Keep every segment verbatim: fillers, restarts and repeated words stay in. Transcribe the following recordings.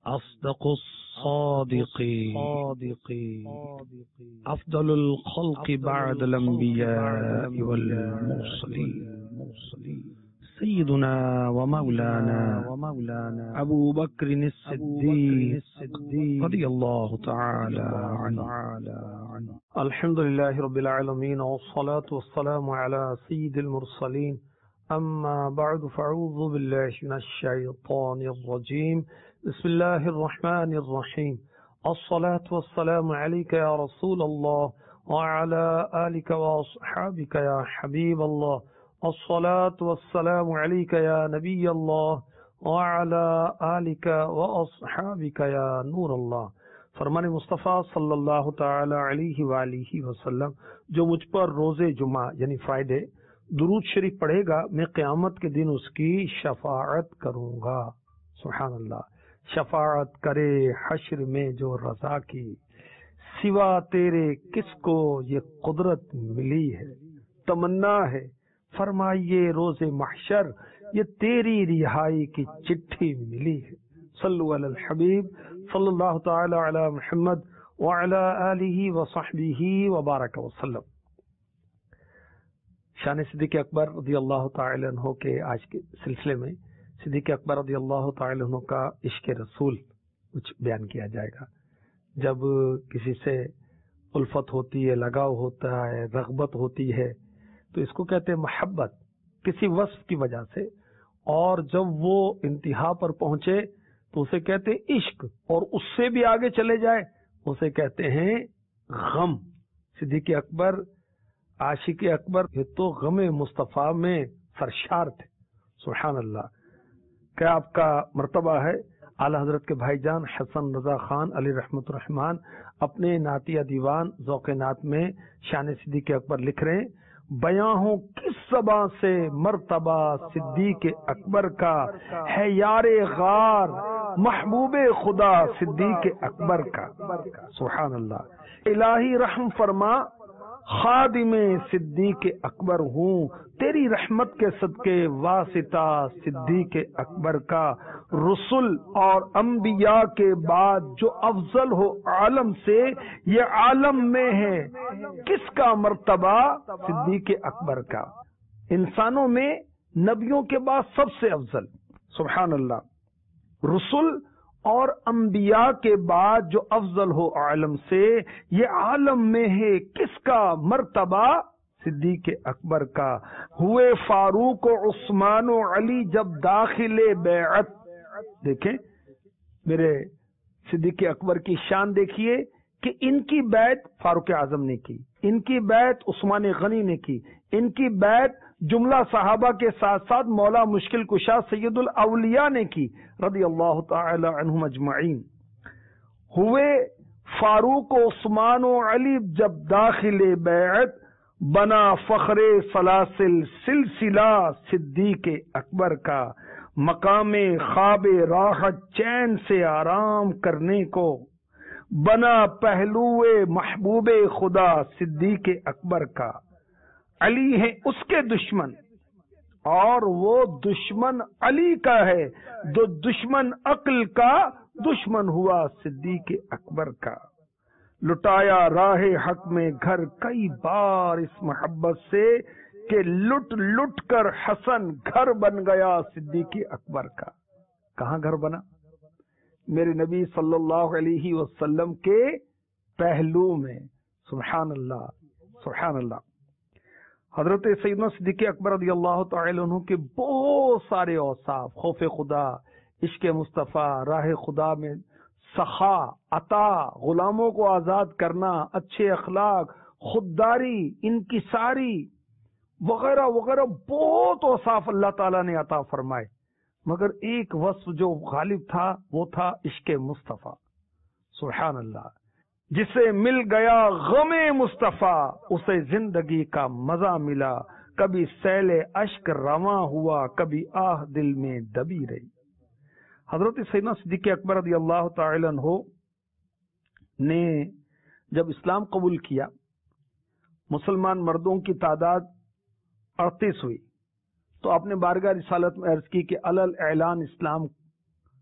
أصدق الصادقين أفضل الخلق بعد الأنبياء والمرسلين سيدنا ومولانا أبو بكر الصديق رضي الله تعالى عنه. الحمد لله رب العالمين والصلاة والسلام على سيد المرسلين أما بعد فأعوذ بالله من الشيطان الرجيم بسم الله الرحمن الرحيم الصلاة والسلام عليك يا رسول الله وعلى آلك وأصحابك يا حبيب الله الصلاة والسلام عليك يا نبي الله وعلى آلك وأصحابك يا نور الله. فرمان مصطفیٰ صلی اللہ تعالی علیہ وآلہ وسلم جو مجھ پر روز جمعہ یعنی فرائیڈے درود شریف پڑھے گا میں قیامت کے دن اس کی شفاعت کروں گا. سبحان اللہ. شفاعت کرے حشر میں جو رضا کی، سوا تیرے کس کو یہ قدرت ملی ہے. تمنا ہے فرمائیے روز محشر یہ تیری رہائی کی چٹھی ملی ہے. صلو علی الحبیب صلی اللہ تعالی علی محمد وعلی آلہ وصحبہ وبارک وسلم. شان صدیق اکبر رضی اللہ تعالی عنہ کے آج کے سلسلے میں صدیق اکبر رضی اللہ تعالی عنہ کا عشق رسول کچھ بیان کیا جائے گا. جب کسی سے الفت ہوتی ہے، لگاؤ ہوتا ہے، رغبت ہوتی ہے تو اس کو کہتے ہیں محبت کسی وصف کی وجہ سے، اور جب وہ انتہا پر پہنچے تو اسے کہتے ہیں عشق، اور اس سے بھی آگے چلے جائے اسے کہتے ہیں غم. صدیق اکبر عاشق اکبر یہ تو غم مصطفیٰ میں سرشار تھے. سبحان اللہ. کیا آپ کا مرتبہ ہے. اعلی حضرت کے بھائی جان حسن رضا خان علی رحمت الرحمان اپنے نعتیہ دیوان ذوق نعت میں شان صدیق اکبر لکھ رہے ہیں، بیاں ہوں کس زباں سے مرتبہ صدیق اکبر کا، ہے یار غار محبوب خدا صدیق اکبر کا. سبحان اللہ. الہی رحم فرما خادم صدیق اکبر ہوں، تیری رحمت کے صدقے واسطہ صدیق اکبر کا. رسول اور انبیاء کے بعد جو افضل ہو عالم سے، یہ عالم میں ہے کس کا مرتبہ صدیق اکبر کا. انسانوں میں نبیوں کے بعد سب سے افضل. سبحان اللہ. رسول اور انبیاء کے بعد جو افضل ہو عالم سے، یہ عالم میں ہے کس کا مرتبہ صدیق اکبر کا. ہوئے فاروق و عثمان و علی جب داخل بیعت. دیکھیں میرے صدیق اکبر کی شان دیکھیے کہ ان کی بیعت فاروق اعظم نے کی، ان کی بیعت عثمان غنی نے کی، ان کی بیعت جملہ صحابہ کے ساتھ ساتھ مولا مشکل کشا سید الاولیاء نے کی رضی اللہ تعالی عنہم اجمعین. ہوئے فاروق و عثمان و علی جب داخل بیعت، بنا فخر سلاسل سلسلہ صدیق اکبر کا. مقام خواب راحت چین سے آرام کرنے کو، بنا پہلو محبوب خدا صدیق اکبر کا. علی ہے اس کے دشمن اور وہ دشمن علی کا ہے، جو دشمن عقل کا دشمن ہوا صدیق اکبر کا. لٹایا راہ حق میں گھر کئی بار اس محبت سے، کہ لٹ لٹ کر حسن گھر بن گیا صدیق اکبر کا. کہاں گھر بنا؟ میرے نبی صلی اللہ علیہ وسلم کے پہلو میں. سبحان اللہ سبحان اللہ. حضرت سیدنا صدیق اکبر رضی اللہ تعالی عنہ کے بہت سارے اوصاف، خوف خدا، عشق مصطفیٰ، راہ خدا میں سخا، عطا، غلاموں کو آزاد کرنا، اچھے اخلاق، خودداری، انکساری وغیرہ وغیرہ بہت اوصاف اللہ تعالیٰ نے عطا فرمائے. مگر ایک وصف جو غالب تھا وہ تھا عشق مصطفیٰ. سبحان اللہ. جسے مل گیا غم مصطفیٰ، اسے زندگی کا مزہ ملا. کبھی سیل اشک رواں ہوا، کبھی آہ دل میں دبی رہی. حضرت سیدنا صدیق اکبر رضی اللہ تعالی عنہ نے جب اسلام قبول کیا، مسلمان مردوں کی تعداد اڑتیس ہوئی، تو آپ نے بارگاہ رسالت میں عرض کی کہ علل اعلان اسلام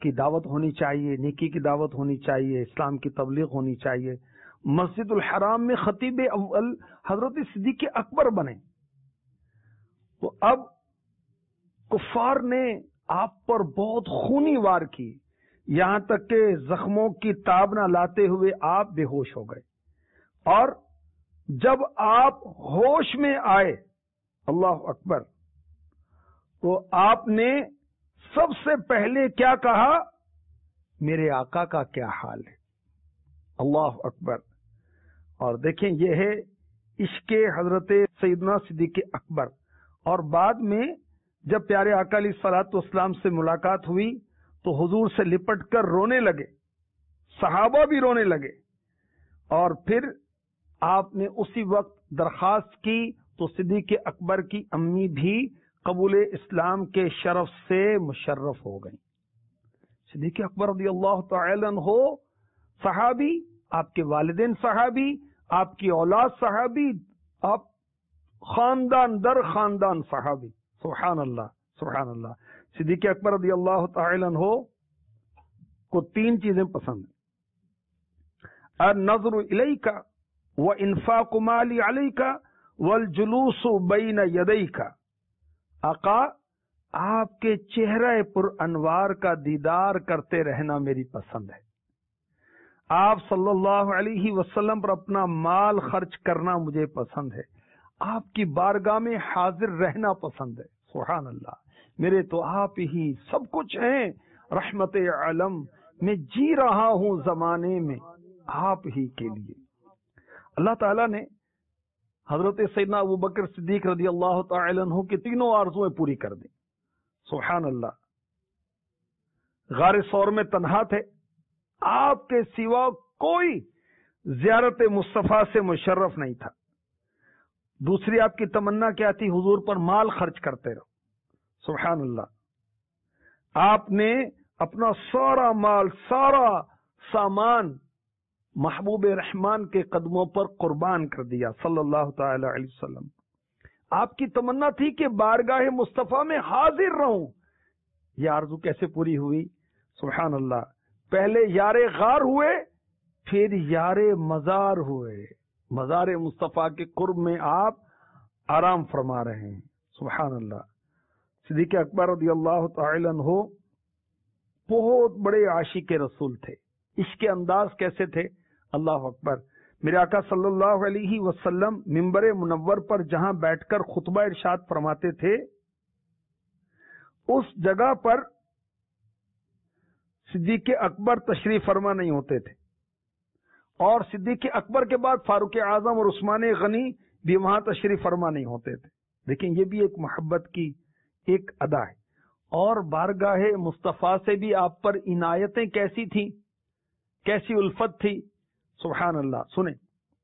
کی دعوت ہونی چاہیے، نیکی کی دعوت ہونی چاہیے، اسلام کی تبلیغ ہونی چاہیے. مسجد الحرام میں خطیب اول حضرت صدیق اکبر بنے تو اب کفار نے آپ پر بہت خونی وار کی، یہاں تک کہ زخموں کی تاب نہ لاتے ہوئے آپ بے ہوش ہو گئے. اور جب آپ ہوش میں آئے، اللہ اکبر، تو آپ نے سب سے پہلے کیا کہا؟ میرے آقا کا کیا حال ہے. اللہ اکبر. اور دیکھیں یہ ہے عشق حضرت سیدنا صدیق اکبر. اور بعد میں جب پیارے آقا علیہ الصلوۃ والسلام سے ملاقات ہوئی تو حضور سے لپٹ کر رونے لگے، صحابہ بھی رونے لگے. اور پھر آپ نے اسی وقت درخواست کی تو صدیق اکبر کی امی بھی قبول اسلام کے شرف سے مشرف ہو گئی. صدیق اکبر رضی اللہ تعالی عنہ صحابی، آپ کے والدین صحابی، آپ کی اولاد صحابی، آپ خاندان در خاندان صحابی. سبحان اللہ سبحان اللہ. صدیق اکبر رضی اللہ تعالی عنہ کو تین چیزیں پسند ہیں: النظر الیک وانفاق مالی علیک والجلوس بین یدیک. آقا، آپ کے چہرہ پر انوار کا دیدار کرتے رہنا میری پسند ہے. آپ صلی اللہ علیہ وسلم پر اپنا مال خرچ کرنا مجھے پسند ہے. آپ کی بارگاہ میں حاضر رہنا پسند ہے. سبحان اللہ. میرے تو آپ ہی سب کچھ ہیں، رحمت عالم. میں جی رہا ہوں زمانے میں آپ ہی کے لیے. اللہ تعالیٰ نے حضرت سیدنا ابو بکر صدیق رضی اللہ تعالی عنہ کی تینوں آرزویں پوری کر دیں. سبحان اللہ. غار ثور میں تنہا تھے، آپ کے سوا کوئی زیارت مصطفیٰ سے مشرف نہیں تھا. دوسری آپ کی تمنا کیا تھی؟ حضور پر مال خرچ کرتے رہو. سبحان اللہ. آپ نے اپنا سارا مال، سارا سامان محبوب رحمان کے قدموں پر قربان کر دیا صلی اللہ تعالی علیہ وسلم. آپ کی تمنا تھی کہ بارگاہ مصطفیٰ میں حاضر رہوں. یہ آرزو کیسے پوری ہوئی؟ سبحان اللہ. پہلے یار غار ہوئے، پھر یار مزار ہوئے. مزار مصطفیٰ کے قرب میں آپ آرام فرما رہے ہیں. سبحان اللہ. صدیق اکبر رضی اللہ تعالی عنہ بہت بڑے عاشق رسول تھے. اس کے انداز کیسے تھے؟ اللہ اکبر. میرے آقا صلی اللہ علیہ وسلم منبر منور پر جہاں بیٹھ کر خطبہ ارشاد فرماتے تھے، اس جگہ پر صدیق اکبر تشریف فرما نہیں ہوتے تھے، اور صدیق اکبر کے بعد فاروق اعظم اور عثمان غنی بھی وہاں تشریف فرما نہیں ہوتے تھے. لیکن یہ بھی ایک محبت کی ایک ادا ہے. اور بارگاہ مصطفیٰ سے بھی آپ پر عنایتیں کیسی تھیں، کیسی الفت تھی. سبحان اللہ. سنیں،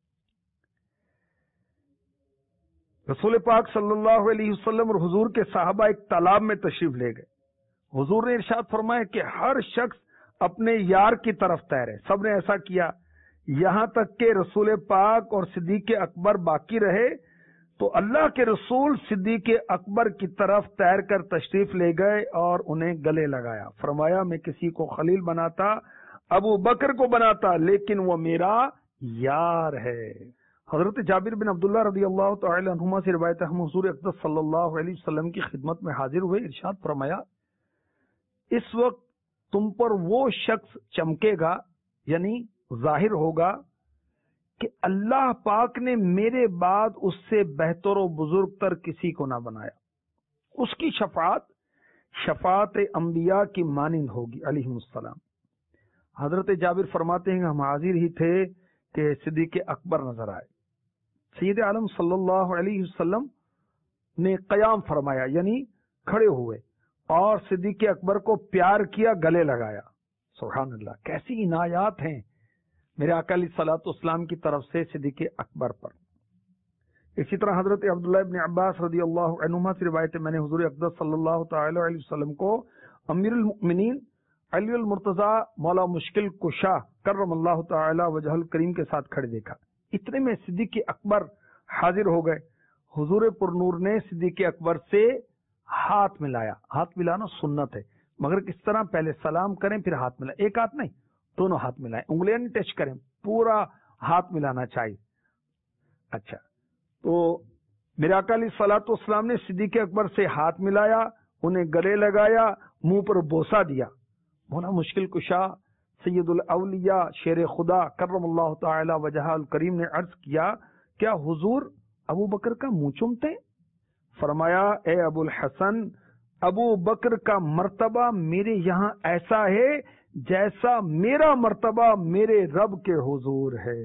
رسول پاک صلی اللہ علیہ وسلم اور حضور کے صحابہ ایک تالاب میں تشریف لے گئے. حضور نے ارشاد فرمایا کہ ہر شخص اپنے یار کی طرف تیرے. سب نے ایسا کیا یہاں تک کہ رسول پاک اور صدیق اکبر باقی رہے. تو اللہ کے رسول صدیق اکبر کی طرف تیر کر تشریف لے گئے اور انہیں گلے لگایا. فرمایا میں کسی کو خلیل بناتا، ابو بکر کو بناتا، لیکن وہ میرا یار ہے. حضرت جابر بن عبداللہ رضی اللہ تعالی عنہما سے روایت ہے، ہم حضور اقدس صلی اللہ علیہ وسلم کی خدمت میں حاضر ہوئے. ارشاد فرمایا اس وقت تم پر وہ شخص چمکے گا، یعنی ظاہر ہوگا کہ اللہ پاک نے میرے بعد اس سے بہتر و بزرگ تر کسی کو نہ بنایا. اس کی شفاعت شفاعت انبیاء کی مانند ہوگی علیہ السلام. حضرت جابر فرماتے ہیں کہ ہم حاضر ہی تھے کہ صدیق اکبر نظر آئے. سید عالم صلی اللہ علیہ وسلم نے قیام فرمایا، یعنی کھڑے ہوئے، اور صدیق اکبر کو پیار کیا، گلے لگایا. سبحان اللہ. کیسی عنایات ہیں میرے آقا علیہ الصلوۃ والسلام کی طرف سے صدیق اکبر پر. اسی طرح حضرت عبداللہ ابن عباس رضی اللہ عنہما سے روایت ہے، میں نے حضور اقدس صلی اللہ تعالی علیہ وسلم کو امیر المؤمنین علی المرتضی مولا مشکل کشا کرم اللہ تعالی وجہ الکریم کے ساتھ کھڑے دیکھا. اتنے میں صدیق اکبر حاضر ہو گئے. حضور پر نور نے صدیق اکبر سے ہاتھ ملایا. ہاتھ ملانا سنت ہے. مگر کس طرح؟ پہلے سلام کریں پھر ہاتھ ملائیں، ایک ہاتھ نہیں دونوں ہاتھ ملائیں، انگلیاں نہیں ٹچ کریں، پورا ہاتھ ملانا چاہیے۔ اچھا، تو میرے آقا علیہ الصلوۃ والسلام نے صدیق اکبر سے ہاتھ ملایا، انہیں گلے لگایا، منہ پر بوسہ دیا۔ مولا مشکل کشا سید الاولیاء شیر خدا کرم اللہ تعالی وجہہ الکریم نے عرض کیا، کیا حضور ابو بکر کا منہ چومتے؟ فرمایا، اے ابو الحسن، ابو بکر کا مرتبہ میرے یہاں ایسا ہے جیسا میرا مرتبہ میرے رب کے حضور ہے۔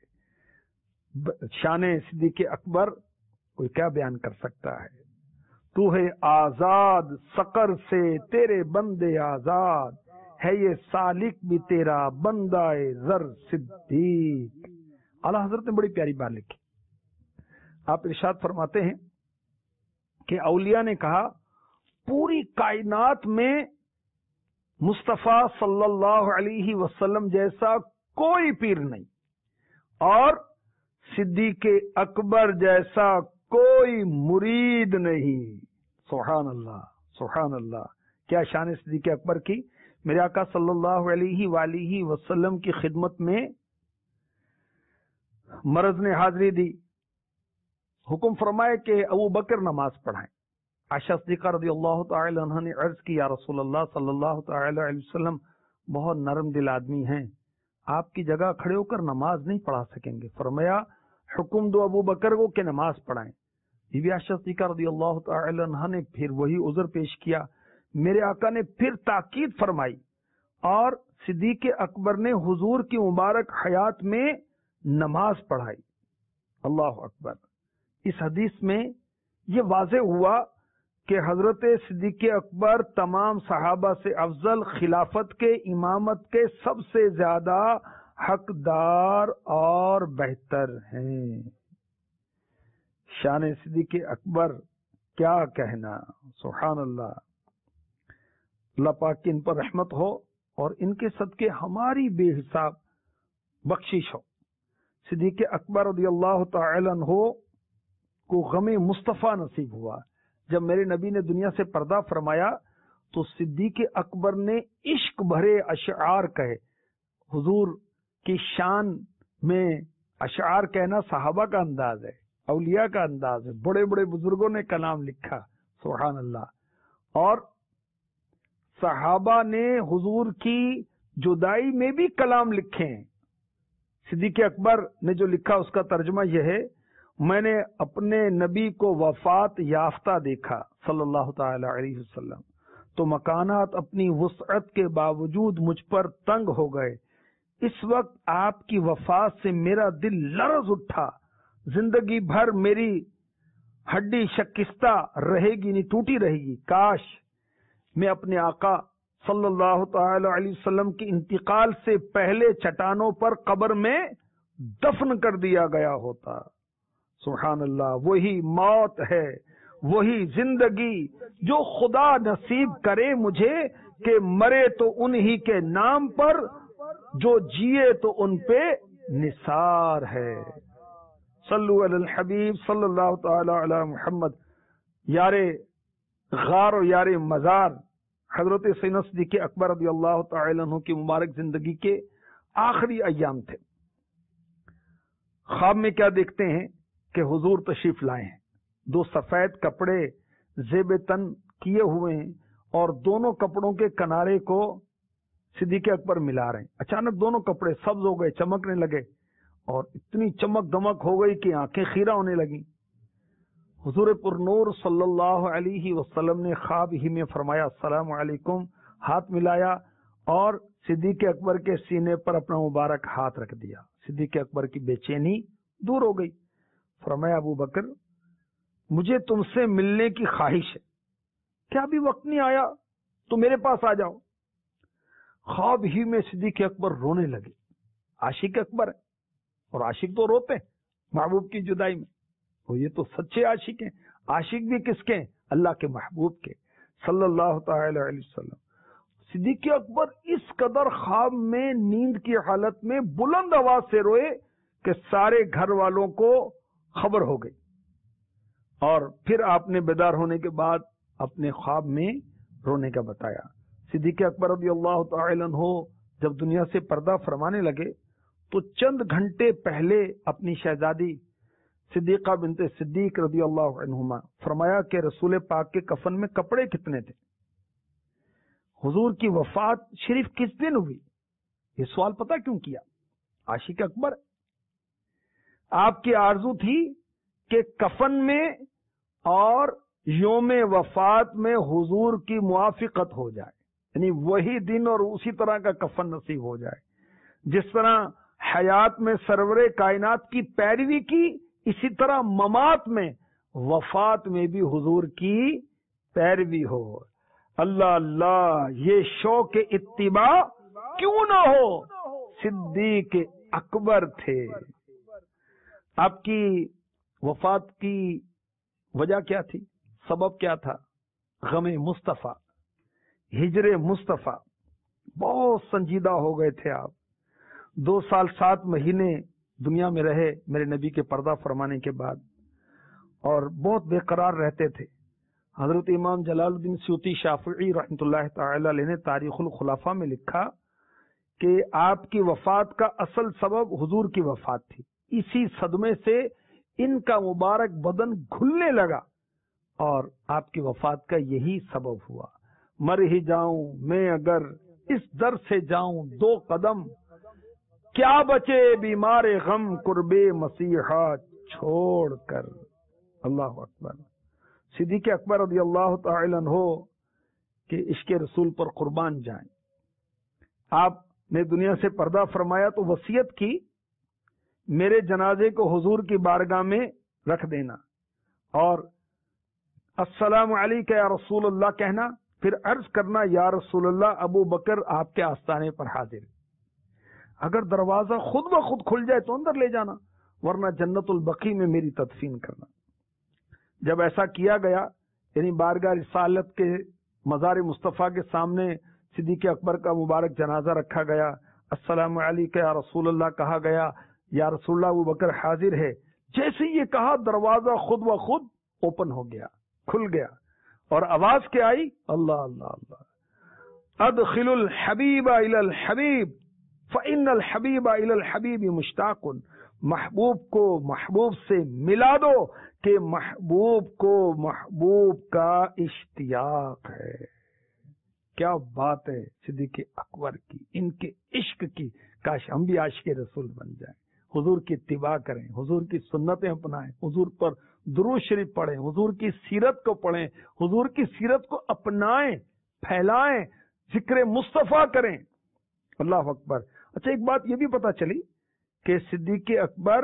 شان صدیق اکبر کوئی کیا بیان کر سکتا ہے؟ تو ہے آزاد سقر سے تیرے بندے آزاد، ہے یہ سالک بھی تیرا بندہ زر صدیق۔ اعلیٰ حضرت نے بڑی پیاری بات لکھی۔ آپ ارشاد فرماتے ہیں کہ اولیاء نے کہا پوری کائنات میں مصطفیٰ صلی اللہ علیہ وسلم جیسا کوئی پیر نہیں، اور صدیق اکبر جیسا کوئی مرید نہیں۔ سبحان اللہ، سبحان اللہ، کیا شان صدیق اکبر کی! میرے آقا صلی اللہ علیہ وآلہ وسلم کی خدمت میں مرض نے حاضری دی، حکم فرمائے کہ ابو بکر نماز پڑھائیں۔ عائشہ صدیقہ رضی اللہ تعالی عنہ نے عرض کی، یا رسول اللہ صلی اللہ تعالی علیہ وسلم بہت نرم دل آدمی ہیں، آپ کی جگہ کھڑے ہو کر نماز نہیں پڑھا سکیں گے۔ فرمایا حکم دو ابو بکر کو کہ نماز پڑھائیں۔ بی بی عائشہ صدیقہ رضی اللہ تعالی عنہ نے پھر وہی عذر پیش کیا۔ میرے آقا نے پھر تاکید فرمائی اور صدیق اکبر نے حضور کی مبارک حیات میں نماز پڑھائی۔ اللہ اکبر۔ اس حدیث میں یہ واضح ہوا کہ حضرت صدیق اکبر تمام صحابہ سے افضل، خلافت کے، امامت کے سب سے زیادہ حقدار اور بہتر ہیں۔ شان صدیق اکبر کیا کہنا، سبحان اللہ۔ اللہ پاک کی ان پر رحمت ہو اور ان کے صدقے ہماری بے حساب بخشش ہو۔ صدیق اکبر رضی اللہ تعالی عنہ کو غم مصطفیٰ نصیب ہوا۔ جب میرے نبی نے دنیا سے پردہ فرمایا تو صدیق اکبر نے عشق بھرے اشعار کہے۔ حضور کی شان میں اشعار کہنا صحابہ کا انداز ہے، اولیاء کا انداز ہے، بڑے بڑے بزرگوں نے کلام لکھا، سبحان اللہ۔ اور صحابہ نے حضور کی جدائی میں بھی کلام لکھے ہیں۔ صدیق اکبر نے جو لکھا اس کا ترجمہ یہ ہے، میں نے اپنے نبی کو وفات یافتہ دیکھا صلی اللہ تعالی علیہ وسلم، تو مکانات اپنی وسعت کے باوجود مجھ پر تنگ ہو گئے۔ اس وقت آپ کی وفات سے میرا دل لرز اٹھا، زندگی بھر میری ہڈی شکستہ رہے گی، نہیں ٹوٹی رہے گی۔ کاش میں اپنے آقا صلی اللہ تعالی علیہ وسلم کے انتقال سے پہلے چٹانوں پر قبر میں دفن کر دیا گیا ہوتا۔ سبحان اللہ۔ وہی موت ہے، وہی زندگی جو خدا نصیب کرے مجھے، کہ مرے تو انہی کے نام پر، جو جیے تو ان پہ نثار ہے۔ صلو علی الحبیب صلی اللہ تعالی علی محمد۔ یار غار و یار مزار حضرت سیدنا صدیق اکبر رضی اللہ تعالی عنہ کی مبارک زندگی کے آخری ایام تھے۔ خواب میں کیا دیکھتے ہیں کہ حضور تشریف لائے ہیں، دو سفید کپڑے زیب تن کیے ہوئے ہیں اور دونوں کپڑوں کے کنارے کو صدیق اکبر ملا رہے ہیں۔ اچانک دونوں کپڑے سبز ہو گئے، چمکنے لگے، اور اتنی چمک دمک ہو گئی کہ آنکھیں خیرہ ہونے لگیں۔ حضور پر نور صلی اللہ علیہ وسلم نے خواب ہی میں فرمایا السلام علیکم، ہاتھ ملایا اور صدیق اکبر کے سینے پر اپنا مبارک ہاتھ رکھ دیا۔ صدیق اکبر کی بے چینی دور ہو گئی۔ فرمایا ابو بکر، مجھے تم سے ملنے کی خواہش ہے، کیا ابھی وقت نہیں آیا تو میرے پاس آ جاؤ۔ خواب ہی میں صدیق اکبر رونے لگے۔ عاشق اکبر ہے اور عاشق تو روتے ہیں محبوب کی جدائی میں، تو یہ تو سچے عاشق ہیں۔ عاشق بھی کس کے؟ اللہ کے محبوب کے صلی اللہ تعالی علیہ وسلم۔ صدیق اکبر اس قدر خواب میں نیند کی حالت میں بلند آواز سے روئے کہ سارے گھر والوں کو خبر ہو گئی، اور پھر آپ نے بیدار ہونے کے بعد اپنے خواب میں رونے کا بتایا۔ صدیق اکبر رضی اللہ تعالی عنہ جب دنیا سے پردہ فرمانے لگے تو چند گھنٹے پہلے اپنی شہزادی صدیقہ بنت صدیق رضی اللہ عنہما فرمایا کہ رسول پاک کے کفن میں کپڑے کتنے تھے، حضور کی وفات شریف کس دن ہوئی؟ یہ سوال پتہ کیوں کیا؟ عاشق اکبر آپ کی آرزو تھی کہ کفن میں اور یوم وفات میں حضور کی موافقت ہو جائے، یعنی وہی دن اور اسی طرح کا کفن نصیب ہو جائے۔ جس طرح حیات میں سرور کائنات کی پیروی کی، اسی طرح ممات میں وفات میں بھی حضور کی پیروی ہو۔ اللہ اللہ، یہ شوق اتباع کیوں نہ ہو؟ صدیق اکبر تھے۔ آپ کی وفات کی وجہ کیا تھی؟ سبب کیا تھا؟ غم مصطفیٰ، ہجر مصطفیٰ۔ بہت سنجیدہ ہو گئے تھے آپ، دو سال سات مہینے دنیا میں رہے میرے نبی کے پردہ فرمانے کے بعد، اور بہت بے قرار رہتے تھے۔ حضرت امام جلال الدین سیوطی شافعی رحمۃ اللہ تعالی علیہ نے تاریخ الخلفاء میں لکھا کہ آپ کی وفات کا اصل سبب حضور کی وفات تھی، اسی صدمے سے ان کا مبارک بدن گھلنے لگا اور آپ کی وفات کا یہی سبب ہوا۔ مر ہی جاؤں میں اگر اس در سے جاؤں دو قدم، کیا بچے بیمار غم قربے مسیحا چھوڑ کر۔ اللہ اکبر۔ صدیق اکبر رضی اللہ تعالی عنہ کہ عشق رسول پر قربان جائیں۔ آپ نے دنیا سے پردہ فرمایا تو وصیت کی میرے جنازے کو حضور کی بارگاہ میں رکھ دینا، اور السلام علیکہ یا رسول اللہ کہنا، پھر عرض کرنا یا رسول اللہ ابو بکر آپ کے آستانے پر حاضر۔ اگر دروازہ خود بخود کھل جائے تو اندر لے جانا، ورنہ جنت البقیع میں میری تدفین کرنا۔ جب ایسا کیا گیا، یعنی بارگاہ رسالت کے مزار مصطفیٰ کے سامنے صدیق اکبر کا مبارک جنازہ رکھا گیا، السلام علیکہ یا رسول اللہ کہا گیا، یا رسول اللہ ابو بکر حاضر ہے، جیسے یہ کہا دروازہ خود بخود اوپن ہو گیا، کھل گیا، اور آواز کیا آئی؟ اللہ اللہ اللہ، ادخل الحبیب الی الحبیب فإن الحبیب الی الحبیب مشتاق۔ محبوب کو محبوب سے ملا دو کہ محبوب کو محبوب کا اشتیاق ہے۔ کیا بات ہے صدیق اکبر کی، ان کے عشق کی۔ کاش ہم بھی عاشق رسول بن جائیں، حضور کی اتباع کریں، حضور کی سنتیں اپنائیں، حضور پر درود شریف پڑھیں، حضور کی سیرت کو پڑھیں، حضور کی سیرت کو اپنائیں، پھیلائیں، ذکر مصطفیٰ کریں۔ اللہ اکبر۔ اچھا، ایک بات یہ بھی پتہ چلی کہ صدیق اکبر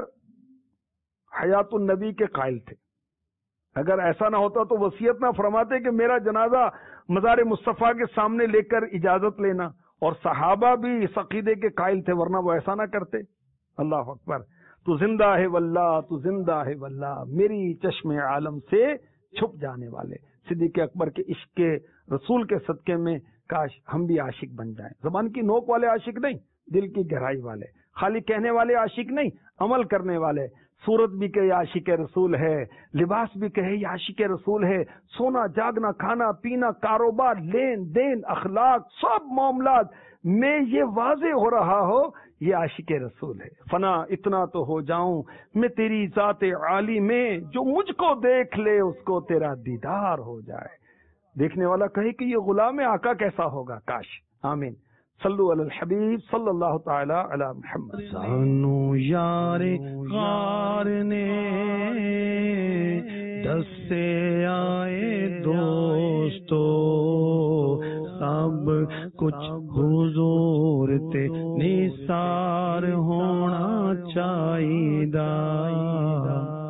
حیات النبی کے قائل تھے۔ اگر ایسا نہ ہوتا تو وصیت نہ فرماتے کہ میرا جنازہ مزار مصطفیٰ کے سامنے لے کر اجازت لینا، اور صحابہ بھی اس عقیدے کے قائل تھے، ورنہ وہ ایسا نہ کرتے۔ اللہ اکبر۔ تو زندہ ہے واللہ، تو زندہ ہے واللہ، میری چشم عالم سے چھپ جانے والے صدیق اکبر کے عشق کے رسول کے صدقے میں کاش ہم بھی عاشق بن جائیں۔ زبان کی نوک والے عاشق نہیں، دل کی گہرائی والے، خالی کہنے والے عاشق نہیں، عمل کرنے والے۔ صورت بھی کہے عاشق رسول ہے، لباس بھی کہے یہ عاشق رسول ہے، سونا جاگنا کھانا پینا کاروبار لین دین اخلاق سب معاملات میں یہ واضح ہو رہا ہو یہ عاشق رسول ہے۔ فنا اتنا تو ہو جاؤں میں تیری ذات عالی میں، جو مجھ کو دیکھ لے اس کو تیرا دیدار ہو جائے۔ دیکھنے والا کہے کہ یہ غلام آقا کیسا ہوگا۔ کاش۔ آمین۔ صلو علی الحبیب صلی اللہ تعالی علی محمد۔ سانو یار غار نے دس سے آئے دوستو، سب کچھ حضور تے نثار ہونا چاہیدا۔